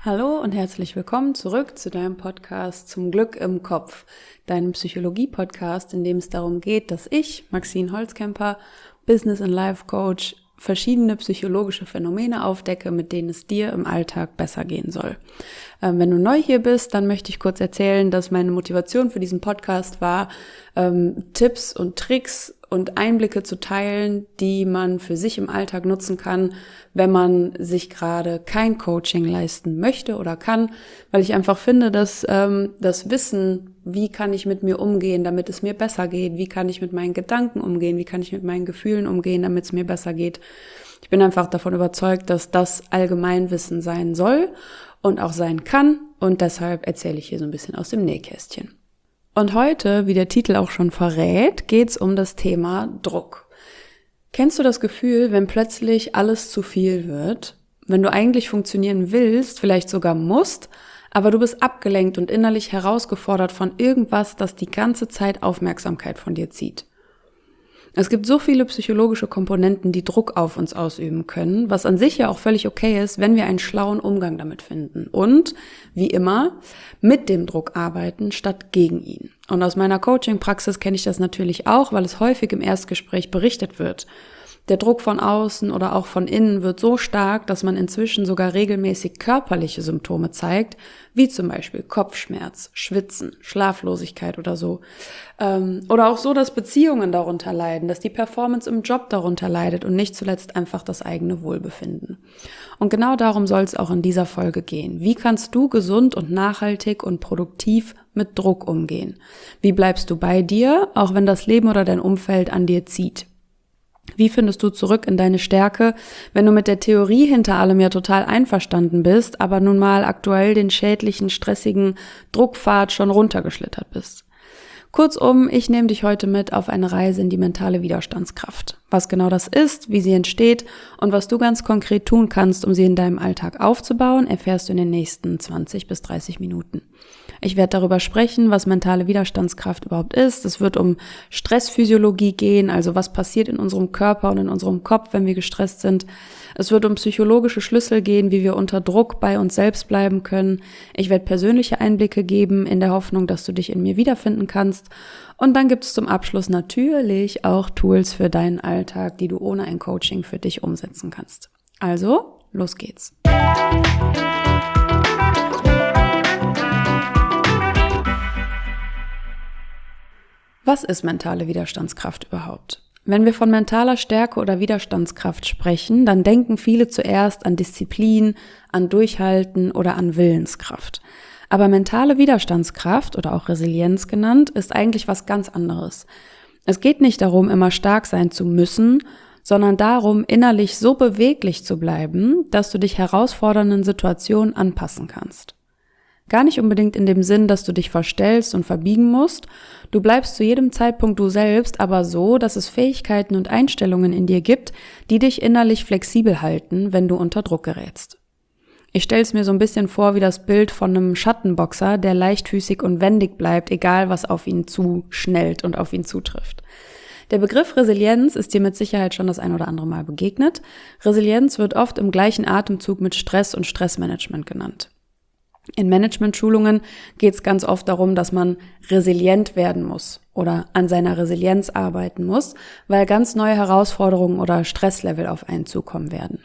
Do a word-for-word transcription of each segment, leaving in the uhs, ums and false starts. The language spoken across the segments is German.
Hallo und herzlich willkommen zurück zu deinem Podcast Zum Glück im Kopf, deinem Psychologie-Podcast, in dem es darum geht, dass ich, Maxine Holzkemper, Business- und Life-Coach, verschiedene psychologische Phänomene aufdecke, mit denen es dir im Alltag besser gehen soll. Ähm, wenn du neu hier bist, dann möchte ich kurz erzählen, dass meine Motivation für diesen Podcast war, ähm, Tipps und Tricks und Einblicke zu teilen, die man für sich im Alltag nutzen kann, wenn man sich gerade kein Coaching leisten möchte oder kann, weil ich einfach finde, dass ähm, das Wissen, wie kann ich mit mir umgehen, damit es mir besser geht, wie kann ich mit meinen Gedanken umgehen, wie kann ich mit meinen Gefühlen umgehen, damit es mir besser geht. Ich bin einfach davon überzeugt, dass das Allgemeinwissen sein soll und auch sein kann, und deshalb erzähle ich hier so ein bisschen aus dem Nähkästchen. Und heute, wie der Titel auch schon verrät, geht's um das Thema Druck. Kennst du das Gefühl, wenn plötzlich alles zu viel wird, wenn du eigentlich funktionieren willst, vielleicht sogar musst, aber du bist abgelenkt und innerlich herausgefordert von irgendwas, das die ganze Zeit Aufmerksamkeit von dir zieht? Es gibt so viele psychologische Komponenten, die Druck auf uns ausüben können, was an sich ja auch völlig okay ist, wenn wir einen schlauen Umgang damit finden und, wie immer, mit dem Druck arbeiten, statt gegen ihn. Und aus meiner Coaching-Praxis kenne ich das natürlich auch, weil es häufig im Erstgespräch berichtet wird. Der Druck von außen oder auch von innen wird so stark, dass man inzwischen sogar regelmäßig körperliche Symptome zeigt, wie zum Beispiel Kopfschmerz, Schwitzen, Schlaflosigkeit oder so. Ähm, oder auch so, dass Beziehungen darunter leiden, dass die Performance im Job darunter leidet und nicht zuletzt einfach das eigene Wohlbefinden. Und genau darum soll es auch in dieser Folge gehen. Wie kannst du gesund und nachhaltig und produktiv mit Druck umgehen? Wie bleibst du bei dir, auch wenn das Leben oder dein Umfeld an dir zieht? Wie findest du zurück in deine Stärke, wenn du mit der Theorie hinter allem ja total einverstanden bist, aber nun mal aktuell den schädlichen, stressigen Druckpfad schon runtergeschlittert bist? Kurzum, ich nehme dich heute mit auf eine Reise in die mentale Widerstandskraft. Was genau das ist, wie sie entsteht und was du ganz konkret tun kannst, um sie in deinem Alltag aufzubauen, erfährst du in den nächsten zwanzig bis dreißig Minuten. Ich werde darüber sprechen, was mentale Widerstandskraft überhaupt ist. Es wird um Stressphysiologie gehen, also was passiert in unserem Körper und in unserem Kopf, wenn wir gestresst sind. Es wird um psychologische Schlüssel gehen, wie wir unter Druck bei uns selbst bleiben können. Ich werde persönliche Einblicke geben, in der Hoffnung, dass du dich in mir wiederfinden kannst. Und dann gibt es zum Abschluss natürlich auch Tools für deinen Alltag, die du ohne ein Coaching für dich umsetzen kannst. Also, los geht's. Was ist mentale Widerstandskraft überhaupt? Wenn wir von mentaler Stärke oder Widerstandskraft sprechen, dann denken viele zuerst an Disziplin, an Durchhalten oder an Willenskraft. Aber mentale Widerstandskraft oder auch Resilienz genannt, ist eigentlich was ganz anderes. Es geht nicht darum, immer stark sein zu müssen, sondern darum, innerlich so beweglich zu bleiben, dass du dich herausfordernden Situationen anpassen kannst. Gar nicht unbedingt in dem Sinn, dass du dich verstellst und verbiegen musst. Du bleibst zu jedem Zeitpunkt du selbst, aber so, dass es Fähigkeiten und Einstellungen in dir gibt, die dich innerlich flexibel halten, wenn du unter Druck gerätst. Ich stelle es mir so ein bisschen vor wie das Bild von einem Schattenboxer, der leichtfüßig und wendig bleibt, egal was auf ihn zuschnellt und auf ihn zutrifft. Der Begriff Resilienz ist dir mit Sicherheit schon das ein oder andere Mal begegnet. Resilienz wird oft im gleichen Atemzug mit Stress und Stressmanagement genannt. In Management-Schulungen geht es ganz oft darum, dass man resilient werden muss oder an seiner Resilienz arbeiten muss, weil ganz neue Herausforderungen oder Stresslevel auf einen zukommen werden.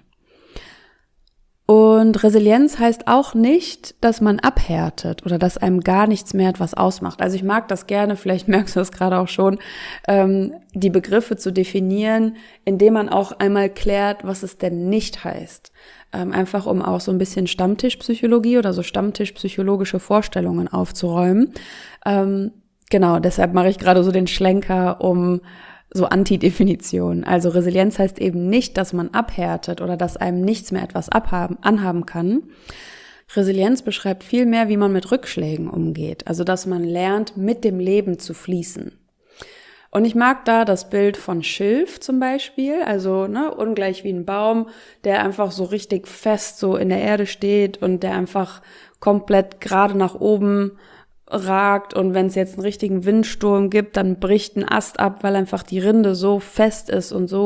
Und Resilienz heißt auch nicht, dass man abhärtet oder dass einem gar nichts mehr etwas ausmacht. Also ich mag das gerne, vielleicht merkst du das gerade auch schon, ähm, die Begriffe zu definieren, indem man auch einmal klärt, was es denn nicht heißt. Ähm, einfach um auch so ein bisschen Stammtischpsychologie oder so Stammtischpsychologische Vorstellungen aufzuräumen. Ähm, genau, deshalb mache ich gerade so den Schlenker um so Antidefinition. Also Resilienz heißt eben nicht, dass man abhärtet oder dass einem nichts mehr etwas abhaben, anhaben kann. Resilienz beschreibt vielmehr, wie man mit Rückschlägen umgeht. Also dass man lernt, mit dem Leben zu fließen. Und ich mag da das Bild von Schilf zum Beispiel, also ne, ungleich wie ein Baum, der einfach so richtig fest so in der Erde steht und der einfach komplett gerade nach oben ragt, und wenn es jetzt einen richtigen Windsturm gibt, dann bricht ein Ast ab, weil einfach die Rinde so fest ist und so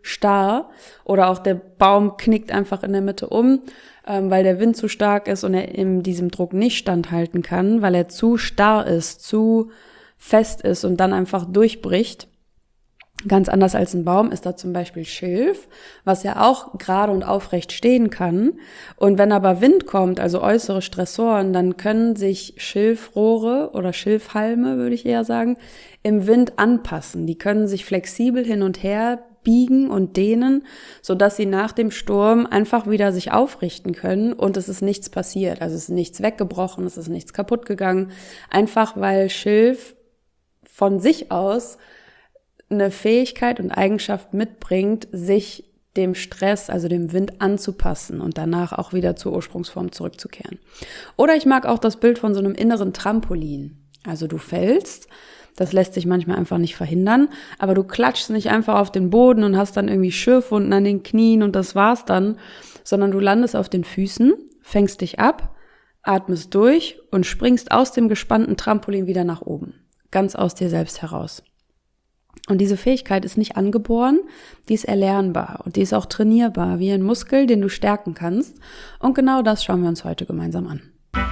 starr oder auch der Baum knickt einfach in der Mitte um, ähm, weil der Wind zu stark ist und er in diesem Druck nicht standhalten kann, weil er zu starr ist, zu fest ist und dann einfach durchbricht. Ganz anders als ein Baum ist da zum Beispiel Schilf, was ja auch gerade und aufrecht stehen kann. Und wenn aber Wind kommt, also äußere Stressoren, dann können sich Schilfrohre oder Schilfhalme, würde ich eher sagen, im Wind anpassen. Die können sich flexibel hin und her biegen und dehnen, sodass sie nach dem Sturm einfach wieder sich aufrichten können und es ist nichts passiert. Also es ist nichts weggebrochen, es ist nichts kaputt gegangen. Einfach weil Schilf von sich aus eine Fähigkeit und Eigenschaft mitbringt, sich dem Stress, also dem Wind anzupassen und danach auch wieder zur Ursprungsform zurückzukehren. Oder ich mag auch das Bild von so einem inneren Trampolin. Also du fällst, das lässt sich manchmal einfach nicht verhindern, aber du klatschst nicht einfach auf den Boden und hast dann irgendwie Schürfwunden an den Knien und das war's dann, sondern du landest auf den Füßen, fängst dich ab, atmest durch und springst aus dem gespannten Trampolin wieder nach oben, ganz aus dir selbst heraus. Und diese Fähigkeit ist nicht angeboren, die ist erlernbar und die ist auch trainierbar, wie ein Muskel, den du stärken kannst. Und genau das schauen wir uns heute gemeinsam an.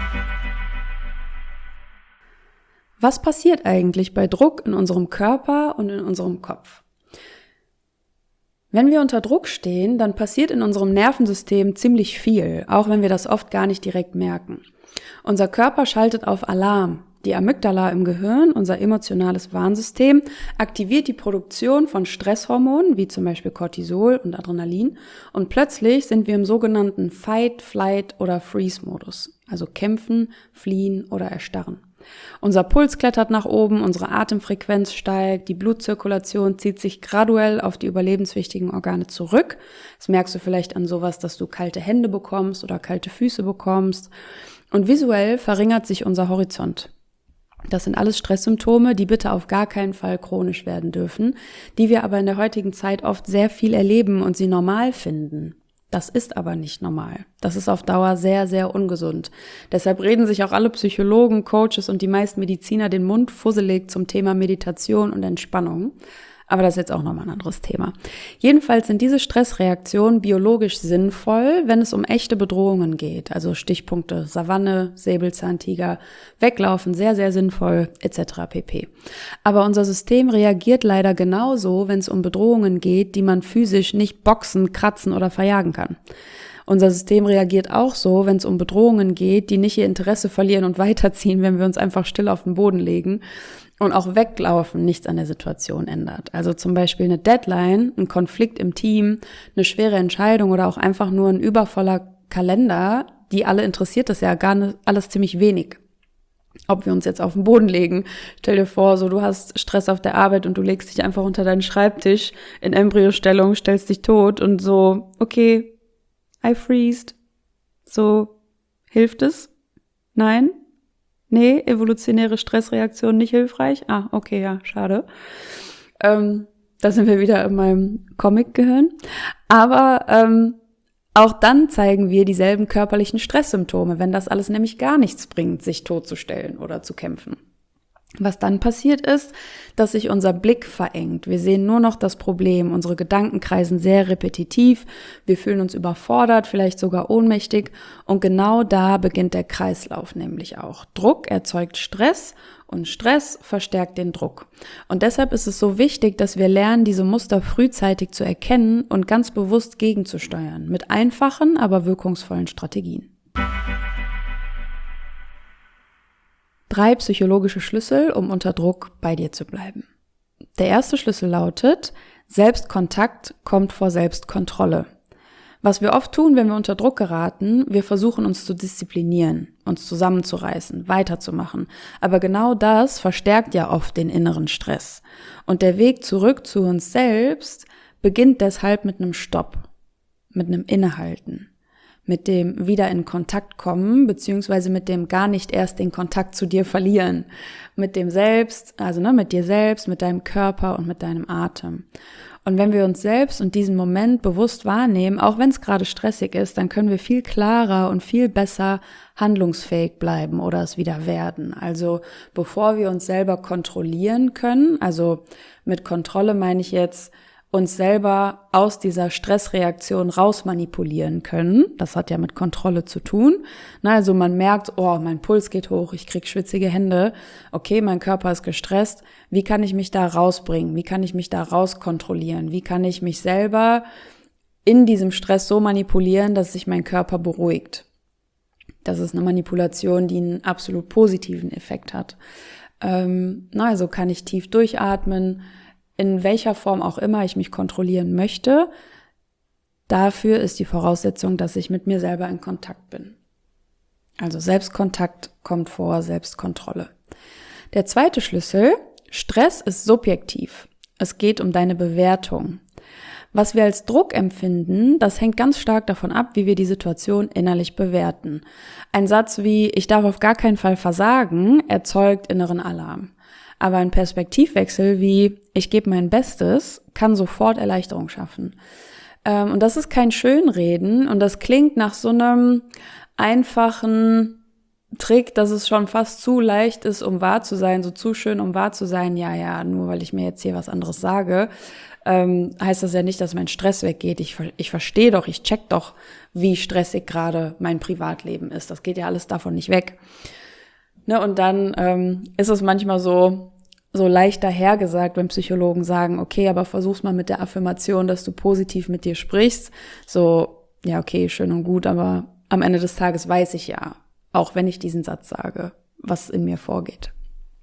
Was passiert eigentlich bei Druck in unserem Körper und in unserem Kopf? Wenn wir unter Druck stehen, dann passiert in unserem Nervensystem ziemlich viel, auch wenn wir das oft gar nicht direkt merken. Unser Körper schaltet auf Alarm. Die Amygdala im Gehirn, unser emotionales Warnsystem, aktiviert die Produktion von Stresshormonen, wie zum Beispiel Cortisol und Adrenalin, und plötzlich sind wir im sogenannten Fight, Flight oder Freeze-Modus, also kämpfen, fliehen oder erstarren. Unser Puls klettert nach oben, unsere Atemfrequenz steigt, die Blutzirkulation zieht sich graduell auf die überlebenswichtigen Organe zurück. Das merkst du vielleicht an sowas, dass du kalte Hände bekommst oder kalte Füße bekommst. Und visuell verringert sich unser Horizont. Das sind alles Stresssymptome, die bitte auf gar keinen Fall chronisch werden dürfen, die wir aber in der heutigen Zeit oft sehr viel erleben und sie normal finden. Das ist aber nicht normal. Das ist auf Dauer sehr, sehr ungesund. Deshalb reden sich auch alle Psychologen, Coaches und die meisten Mediziner den Mund fusselig zum Thema Meditation und Entspannung. Aber das ist jetzt auch nochmal ein anderes Thema. Jedenfalls sind diese Stressreaktionen biologisch sinnvoll, wenn es um echte Bedrohungen geht. Also Stichpunkte Savanne, Säbelzahntiger, Weglaufen, sehr, sehr sinnvoll, et cetera pp. Aber unser System reagiert leider genauso, wenn es um Bedrohungen geht, die man physisch nicht boxen, kratzen oder verjagen kann. Unser System reagiert auch so, wenn es um Bedrohungen geht, die nicht ihr Interesse verlieren und weiterziehen, wenn wir uns einfach still auf den Boden legen. Und auch weglaufen nichts an der Situation ändert. Also zum Beispiel eine Deadline, ein Konflikt im Team, eine schwere Entscheidung oder auch einfach nur ein übervoller Kalender, die alle interessiert das ja gar nicht, alles ziemlich wenig. Ob wir uns jetzt auf den Boden legen, stell dir vor, so du hast Stress auf der Arbeit und du legst dich einfach unter deinen Schreibtisch in Embryostellung, stellst dich tot und so, okay, I freezed. So, hilft es? Nein? Nee, evolutionäre Stressreaktion nicht hilfreich? Ah, okay, ja, schade. Ähm, da sind wir wieder in meinem Comic-Gehirn. Aber ähm, auch dann zeigen wir dieselben körperlichen Stresssymptome, wenn das alles nämlich gar nichts bringt, sich totzustellen oder zu kämpfen. Was dann passiert ist, dass sich unser Blick verengt. Wir sehen nur noch das Problem. Unsere Gedanken kreisen sehr repetitiv. Wir fühlen uns überfordert, vielleicht sogar ohnmächtig. Und genau da beginnt der Kreislauf nämlich auch. Druck erzeugt Stress und Stress verstärkt den Druck. Und deshalb ist es so wichtig, dass wir lernen, diese Muster frühzeitig zu erkennen und ganz bewusst gegenzusteuern. Mit einfachen, aber wirkungsvollen Strategien. Drei psychologische Schlüssel, um unter Druck bei dir zu bleiben. Der erste Schlüssel lautet, Selbstkontakt kommt vor Selbstkontrolle. Was wir oft tun, wenn wir unter Druck geraten, wir versuchen uns zu disziplinieren, uns zusammenzureißen, weiterzumachen. Aber genau das verstärkt ja oft den inneren Stress. Und der Weg zurück zu uns selbst beginnt deshalb mit einem Stopp, mit einem Innehalten. Mit dem wieder in Kontakt kommen, beziehungsweise mit dem gar nicht erst den Kontakt zu dir verlieren. Mit dem Selbst, also ne, mit dir selbst, mit deinem Körper und mit deinem Atem. Und wenn wir uns selbst und diesen Moment bewusst wahrnehmen, auch wenn es gerade stressig ist, dann können wir viel klarer und viel besser handlungsfähig bleiben oder es wieder werden. Also bevor wir uns selber kontrollieren können, also mit Kontrolle meine ich jetzt, uns selber aus dieser Stressreaktion raus manipulieren können. Das hat ja mit Kontrolle zu tun. Na, also man merkt, oh, mein Puls geht hoch, ich krieg schwitzige Hände. Okay, mein Körper ist gestresst. Wie kann ich mich da rausbringen? Wie kann ich mich da raus kontrollieren? Wie kann ich mich selber in diesem Stress so manipulieren, dass sich mein Körper beruhigt? Das ist eine Manipulation, die einen absolut positiven Effekt hat. Ähm, na, also kann ich tief durchatmen, in welcher Form auch immer ich mich kontrollieren möchte. Dafür ist die Voraussetzung, dass ich mit mir selber in Kontakt bin. Also Selbstkontakt kommt vor Selbstkontrolle. Der zweite Schlüssel: Stress ist subjektiv. Es geht um deine Bewertung. Was wir als Druck empfinden, das hängt ganz stark davon ab, wie wir die Situation innerlich bewerten. Ein Satz wie „Ich darf auf gar keinen Fall versagen" erzeugt inneren Alarm. Aber ein Perspektivwechsel wie „Ich gebe mein Bestes" kann sofort Erleichterung schaffen. Ähm, und das ist kein Schönreden und das klingt nach so einem einfachen Trick, dass es schon fast zu leicht ist, um wahr zu sein, so zu schön, um wahr zu sein. Ja, ja, nur weil ich mir jetzt hier was anderes sage, ähm, heißt das ja nicht, dass mein Stress weggeht. Ich, ich verstehe doch, ich check doch, wie stressig gerade mein Privatleben ist. Das geht ja alles davon nicht weg. Ne, und dann ähm, ist es manchmal so, so leicht dahergesagt, wenn Psychologen sagen, okay, aber versuch's mal mit der Affirmation, dass du positiv mit dir sprichst. So, ja, okay, schön und gut, aber am Ende des Tages weiß ich ja, auch wenn ich diesen Satz sage, was in mir vorgeht.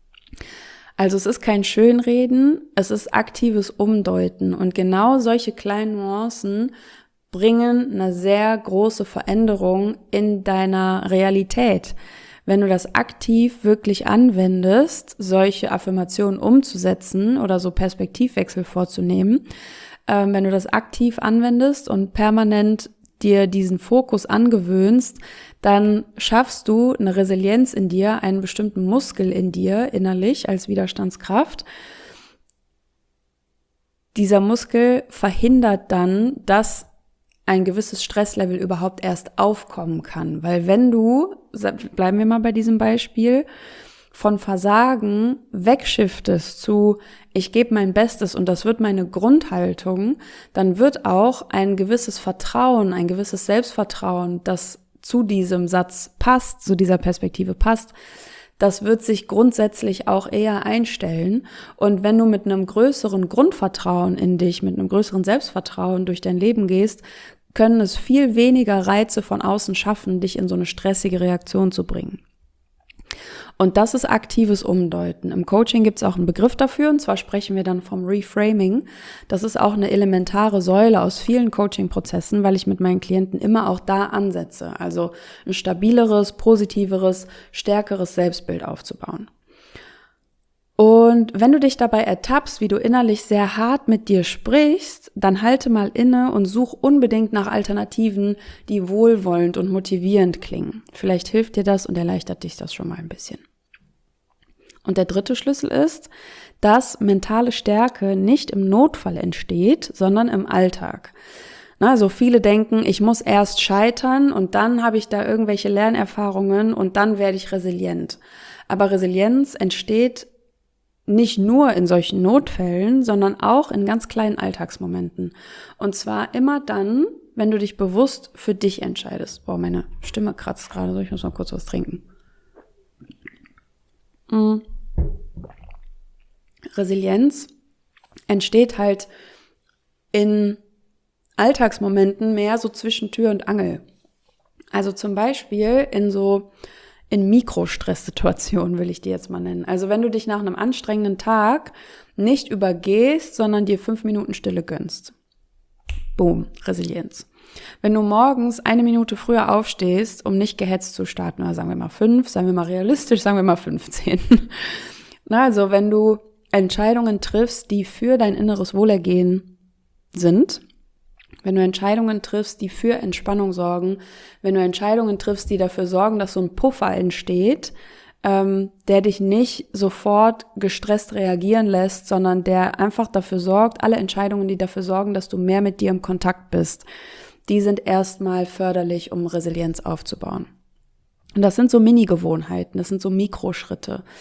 Also es ist kein Schönreden, es ist aktives Umdeuten. Und genau solche kleinen Nuancen bringen eine sehr große Veränderung in deiner Realität. Wenn du das aktiv wirklich anwendest, solche Affirmationen umzusetzen oder so Perspektivwechsel vorzunehmen, äh, wenn du das aktiv anwendest und permanent dir diesen Fokus angewöhnst, dann schaffst du eine Resilienz in dir, einen bestimmten Muskel in dir innerlich als Widerstandskraft. Dieser Muskel verhindert dann, dass ein gewisses Stresslevel überhaupt erst aufkommen kann. Weil wenn du, bleiben wir mal bei diesem Beispiel, von Versagen wegshiftest zu ich gebe mein Bestes und das wird meine Grundhaltung, dann wird auch ein gewisses Vertrauen, ein gewisses Selbstvertrauen, das zu diesem Satz passt, zu dieser Perspektive passt, das wird sich grundsätzlich auch eher einstellen. Und wenn du mit einem größeren Grundvertrauen in dich, mit einem größeren Selbstvertrauen durch dein Leben gehst, können es viel weniger Reize von außen schaffen, dich in so eine stressige Reaktion zu bringen. Und das ist aktives Umdeuten. Im Coaching gibt es auch einen Begriff dafür, und zwar sprechen wir dann vom Reframing. Das ist auch eine elementare Säule aus vielen Coaching-Prozessen, weil ich mit meinen Klienten immer auch da ansetze, also ein stabileres, positiveres, stärkeres Selbstbild aufzubauen. Und wenn du dich dabei ertappst, wie du innerlich sehr hart mit dir sprichst, dann halte mal inne und such unbedingt nach Alternativen, die wohlwollend und motivierend klingen. Vielleicht hilft dir das und erleichtert dich das schon mal ein bisschen. Und der dritte Schlüssel ist, dass mentale Stärke nicht im Notfall entsteht, sondern im Alltag. Na, also viele denken, ich muss erst scheitern und dann habe ich da irgendwelche Lernerfahrungen und dann werde ich resilient. Aber Resilienz entsteht nicht nur in solchen Notfällen, sondern auch in ganz kleinen Alltagsmomenten. Und zwar immer dann, wenn du dich bewusst für dich entscheidest. Boah, meine Stimme kratzt gerade so, ich muss mal kurz was trinken. Mhm. Resilienz entsteht halt in Alltagsmomenten mehr so zwischen Tür und Angel. Also zum Beispiel in so in Mikrostress-Situationen, will ich die jetzt mal nennen. Also wenn du dich nach einem anstrengenden Tag nicht übergehst, sondern dir fünf Minuten Stille gönnst. Boom, Resilienz. Wenn du morgens eine Minute früher aufstehst, um nicht gehetzt zu starten, oder sagen wir mal fünf, sagen wir mal realistisch, sagen wir mal fünfzehn. Na, also wenn du Entscheidungen triffst, die für dein inneres Wohlergehen sind, wenn du Entscheidungen triffst, die für Entspannung sorgen, wenn du Entscheidungen triffst, die dafür sorgen, dass so ein Puffer entsteht, ähm, der dich nicht sofort gestresst reagieren lässt, sondern der einfach dafür sorgt, alle Entscheidungen, die dafür sorgen, dass du mehr mit dir im Kontakt bist, die sind erstmal förderlich, um Resilienz aufzubauen. Und das sind so Mini-Gewohnheiten, das sind so Mikroschritte.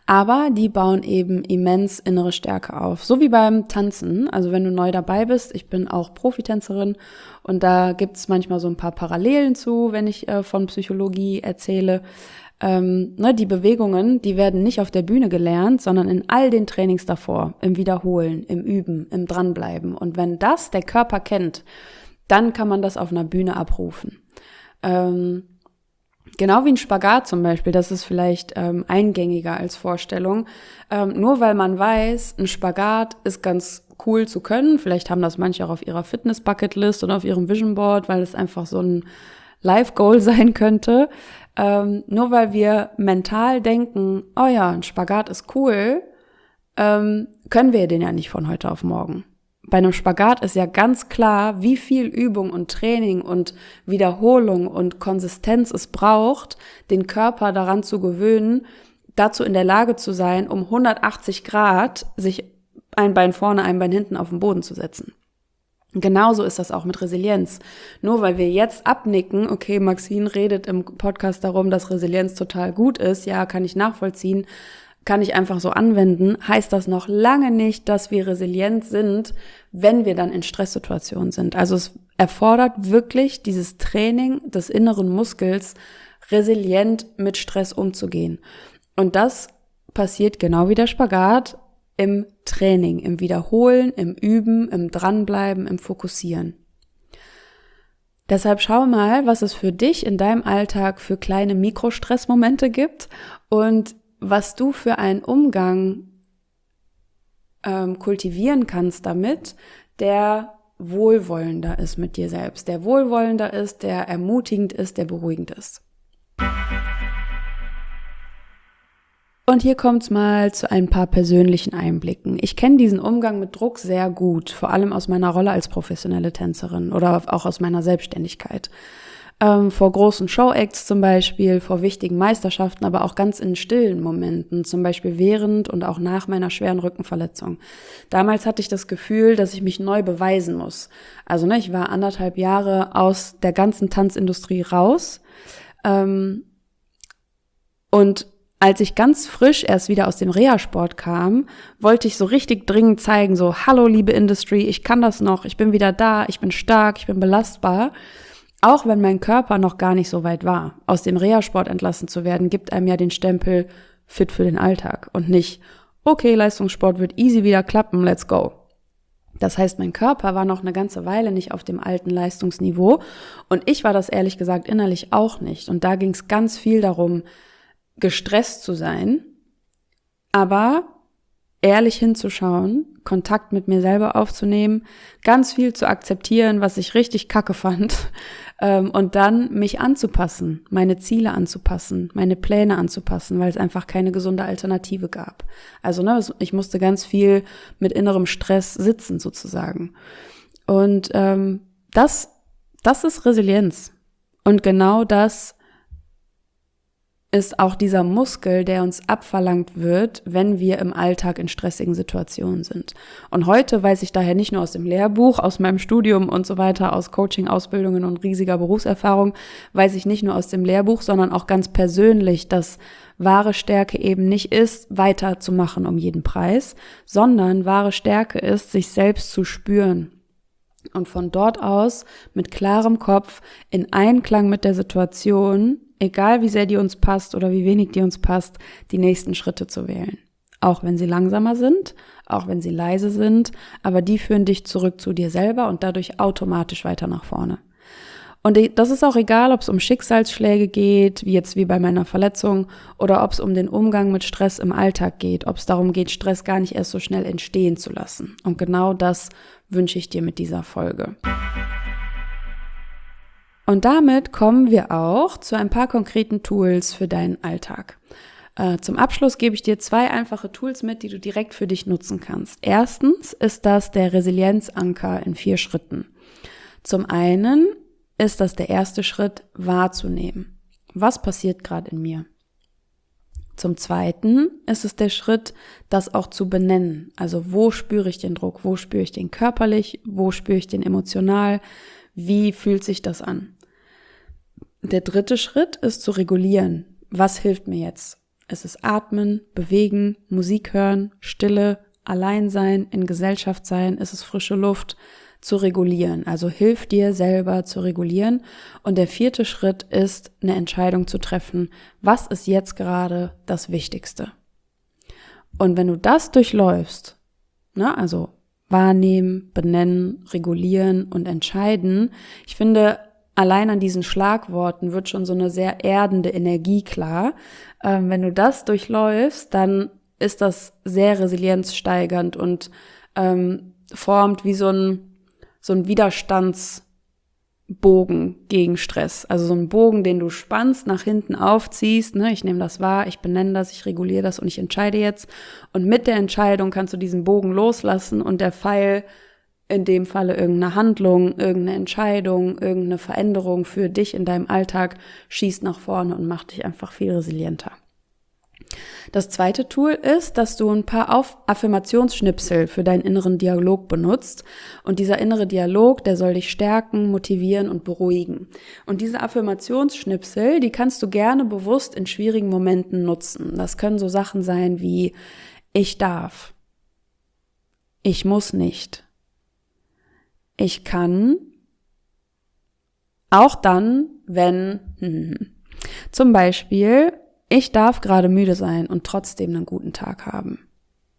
Aber die bauen eben immens innere Stärke auf. So wie beim Tanzen. Also wenn du neu dabei bist, ich bin auch Profitänzerin und da gibt's manchmal so ein paar Parallelen zu, wenn ich äh, von Psychologie erzähle. Ähm, ne, die Bewegungen, die werden nicht auf der Bühne gelernt, sondern in all den Trainings davor, im Wiederholen, im Üben, im Dranbleiben. Und wenn das der Körper kennt, dann kann man das auf einer Bühne abrufen. Ähm, genau wie ein Spagat zum Beispiel, das ist vielleicht ähm, eingängiger als Vorstellung. Ähm, nur weil man weiß, ein Spagat ist ganz cool zu können, vielleicht haben das manche auch auf ihrer Fitness-Bucketlist oder auf ihrem Vision Board, weil es einfach so ein Life-Goal sein könnte. Ähm, nur weil wir mental denken, oh ja, ein Spagat ist cool, ähm, können wir den ja nicht von heute auf morgen. Bei einem Spagat ist ja ganz klar, wie viel Übung und Training und Wiederholung und Konsistenz es braucht, den Körper daran zu gewöhnen, dazu in der Lage zu sein, um hundertachtzig Grad sich ein Bein vorne, ein Bein hinten auf den Boden zu setzen. Genauso ist das auch mit Resilienz. Nur weil wir jetzt abnicken, okay, Maxine redet im Podcast darum, dass Resilienz total gut ist, ja, kann ich nachvollziehen, kann ich einfach so anwenden, heißt das noch lange nicht, dass wir resilient sind, wenn wir dann in Stresssituationen sind. Also es erfordert wirklich dieses Training des inneren Muskels, resilient mit Stress umzugehen. Und das passiert genau wie der Spagat, im Training, im Wiederholen, im Üben, im Dranbleiben, im Fokussieren. Deshalb schau mal, was es für dich in deinem Alltag für kleine Mikrostressmomente gibt und was du für einen Umgang ähm, kultivieren kannst damit, der wohlwollender ist mit dir selbst, der wohlwollender ist, der ermutigend ist, der beruhigend ist. Und hier kommt's mal zu ein paar persönlichen Einblicken. Ich kenne diesen Umgang mit Druck sehr gut, vor allem aus meiner Rolle als professionelle Tänzerin oder auch aus meiner Selbstständigkeit. Ähm, vor großen Show-Acts zum Beispiel, vor wichtigen Meisterschaften, aber auch ganz in stillen Momenten, zum Beispiel während und auch nach meiner schweren Rückenverletzung. Damals hatte ich das Gefühl, dass ich mich neu beweisen muss. Also ne, ich war anderthalb Jahre aus der ganzen Tanzindustrie raus ähm, und als ich ganz frisch erst wieder aus dem Reha-Sport kam, wollte ich so richtig dringend zeigen, so, hallo liebe Industry, ich kann das noch, ich bin wieder da, ich bin stark, ich bin belastbar. Auch wenn mein Körper noch gar nicht so weit war. Aus dem Reha-Sport entlassen zu werden, gibt einem ja den Stempel fit für den Alltag und nicht, okay, Leistungssport wird easy wieder klappen, let's go. Das heißt, mein Körper war noch eine ganze Weile nicht auf dem alten Leistungsniveau und ich war das ehrlich gesagt innerlich auch nicht. Und da ging es ganz viel darum, gestresst zu sein, aber ehrlich hinzuschauen, Kontakt mit mir selber aufzunehmen, ganz viel zu akzeptieren, was ich richtig kacke fand, ähm, und dann mich anzupassen, meine Ziele anzupassen, meine Pläne anzupassen, weil es einfach keine gesunde Alternative gab. Also ne, ich musste ganz viel mit innerem Stress sitzen sozusagen. Und ähm, das, das ist Resilienz. Und genau das ist auch dieser Muskel, der uns abverlangt wird, wenn wir im Alltag in stressigen Situationen sind. Und heute weiß ich daher nicht nur aus dem Lehrbuch, aus meinem Studium und so weiter, aus Coaching, Ausbildungen und riesiger Berufserfahrung, weiß ich nicht nur aus dem Lehrbuch, sondern auch ganz persönlich, dass wahre Stärke eben nicht ist, weiterzumachen um jeden Preis, sondern wahre Stärke ist, sich selbst zu spüren. Und von dort aus mit klarem Kopf in Einklang mit der Situation, egal wie sehr die uns passt oder wie wenig die uns passt, die nächsten Schritte zu wählen. Auch wenn sie langsamer sind, auch wenn sie leise sind, aber die führen dich zurück zu dir selber und dadurch automatisch weiter nach vorne. Und das ist auch egal, ob es um Schicksalsschläge geht, wie jetzt wie bei meiner Verletzung, oder ob es um den Umgang mit Stress im Alltag geht, ob es darum geht, Stress gar nicht erst so schnell entstehen zu lassen. Und genau das wünsche ich dir mit dieser Folge. Und damit kommen wir auch zu ein paar konkreten Tools für deinen Alltag. Äh, zum Abschluss gebe ich dir zwei einfache Tools mit, die du direkt für dich nutzen kannst. Erstens ist das der Resilienzanker in vier Schritten. Zum einen ist das der erste Schritt, wahrzunehmen. Was passiert gerade in mir? Zum zweiten ist es der Schritt, das auch zu benennen. Also wo spüre ich den Druck? Wo spüre ich den körperlich? Wo spüre ich den emotional? Wie fühlt sich das an? Der dritte Schritt ist zu regulieren. Was hilft mir jetzt? Ist es Atmen, Bewegen, Musik hören, Stille, allein sein, in Gesellschaft sein? Ist es frische Luft? Zu regulieren. Also hilf dir selber zu regulieren. Und der vierte Schritt ist, eine Entscheidung zu treffen. Was ist jetzt gerade das Wichtigste? Und wenn du das durchläufst, ne, also wahrnehmen, benennen, regulieren und entscheiden, ich finde, allein an diesen Schlagworten wird schon so eine sehr erdende Energie klar. Ähm, wenn du das durchläufst, dann ist das sehr resilienzsteigernd und ähm, formt wie so ein so ein Widerstandsbogen gegen Stress. Also so ein Bogen, den du spannst, nach hinten aufziehst. Ne? Ich nehme das wahr, ich benenne das, ich reguliere das und ich entscheide jetzt. Und mit der Entscheidung kannst du diesen Bogen loslassen und der Pfeil, in dem Falle irgendeine Handlung, irgendeine Entscheidung, irgendeine Veränderung für dich in deinem Alltag, schießt nach vorne und macht dich einfach viel resilienter. Das zweite Tool ist, dass du ein paar Auf- Affirmationsschnipsel für deinen inneren Dialog benutzt. Und dieser innere Dialog, der soll dich stärken, motivieren und beruhigen. Und diese Affirmationsschnipsel, die kannst du gerne bewusst in schwierigen Momenten nutzen. Das können so Sachen sein wie: Ich darf. Ich muss nicht. Ich kann. Auch dann, wenn. Zum Beispiel: Ich darf gerade müde sein und trotzdem einen guten Tag haben.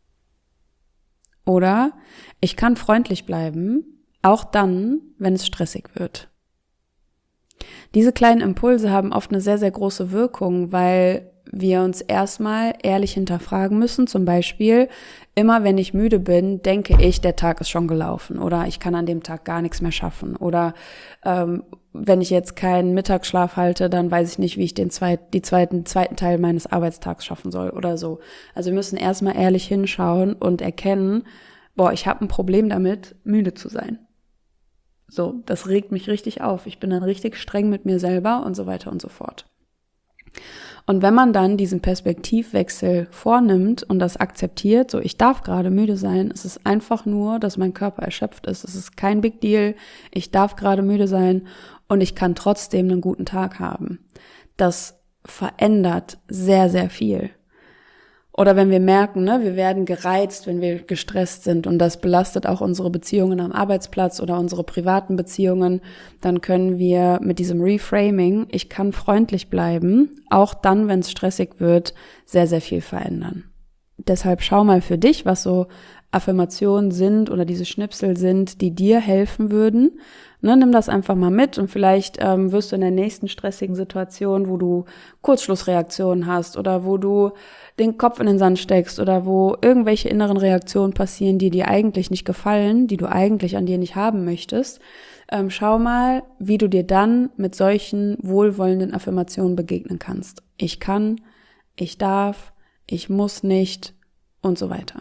Oder: Ich kann freundlich bleiben, auch dann, wenn es stressig wird. Diese kleinen Impulse haben oft eine sehr, sehr große Wirkung, weil wir uns erstmal ehrlich hinterfragen müssen. Zum Beispiel: Immer wenn ich müde bin, denke ich, der Tag ist schon gelaufen oder ich kann an dem Tag gar nichts mehr schaffen. Oder ähm, wenn ich jetzt keinen Mittagsschlaf halte, dann weiß ich nicht, wie ich den zweit, die zweiten, zweiten Teil meines Arbeitstags schaffen soll oder so. Also wir müssen erstmal ehrlich hinschauen und erkennen, boah, ich habe ein Problem damit, müde zu sein. So, das regt mich richtig auf. Ich bin dann richtig streng mit mir selber und so weiter und so fort. Und wenn man dann diesen Perspektivwechsel vornimmt und das akzeptiert, so ich darf gerade müde sein, es ist einfach nur, dass mein Körper erschöpft ist, es ist kein Big Deal, ich darf gerade müde sein und ich kann trotzdem einen guten Tag haben. Das verändert sehr, sehr viel. Oder wenn wir merken, ne, wir werden gereizt, wenn wir gestresst sind und das belastet auch unsere Beziehungen am Arbeitsplatz oder unsere privaten Beziehungen, dann können wir mit diesem Reframing, ich kann freundlich bleiben, auch dann, wenn es stressig wird, sehr, sehr viel verändern. Deshalb schau mal für dich, was so Affirmationen sind oder diese Schnipsel sind, die dir helfen würden. Ne, nimm das einfach mal mit und vielleicht ähm, wirst du in der nächsten stressigen Situation, wo du Kurzschlussreaktionen hast oder wo du den Kopf in den Sand steckst oder wo irgendwelche inneren Reaktionen passieren, die dir eigentlich nicht gefallen, die du eigentlich an dir nicht haben möchtest, ähm, schau mal, wie du dir dann mit solchen wohlwollenden Affirmationen begegnen kannst. Ich kann, ich darf, ich muss nicht und so weiter.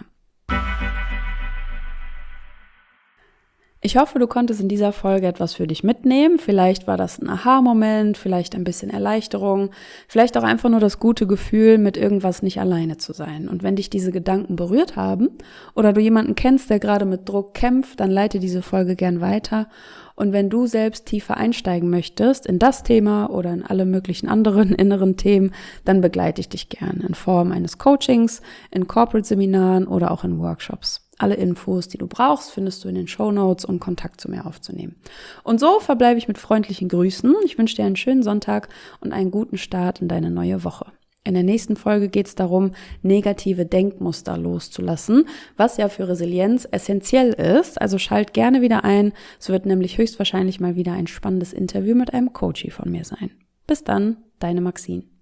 Ich hoffe, du konntest in dieser Folge etwas für dich mitnehmen. Vielleicht war das ein Aha-Moment, vielleicht ein bisschen Erleichterung, vielleicht auch einfach nur das gute Gefühl, mit irgendwas nicht alleine zu sein. Und wenn dich diese Gedanken berührt haben oder du jemanden kennst, der gerade mit Druck kämpft, dann leite diese Folge gern weiter. Und wenn du selbst tiefer einsteigen möchtest in das Thema oder in alle möglichen anderen inneren Themen, dann begleite ich dich gern in Form eines Coachings, in Corporate-Seminaren oder auch in Workshops. Alle Infos, die du brauchst, findest du in den Shownotes, um Kontakt zu mir aufzunehmen. Und so verbleibe ich mit freundlichen Grüßen. Ich wünsche dir einen schönen Sonntag und einen guten Start in deine neue Woche. In der nächsten Folge geht es darum, negative Denkmuster loszulassen, was ja für Resilienz essentiell ist. Also schalt gerne wieder ein. Es wird nämlich höchstwahrscheinlich mal wieder ein spannendes Interview mit einem Coachie von mir sein. Bis dann, deine Maxine.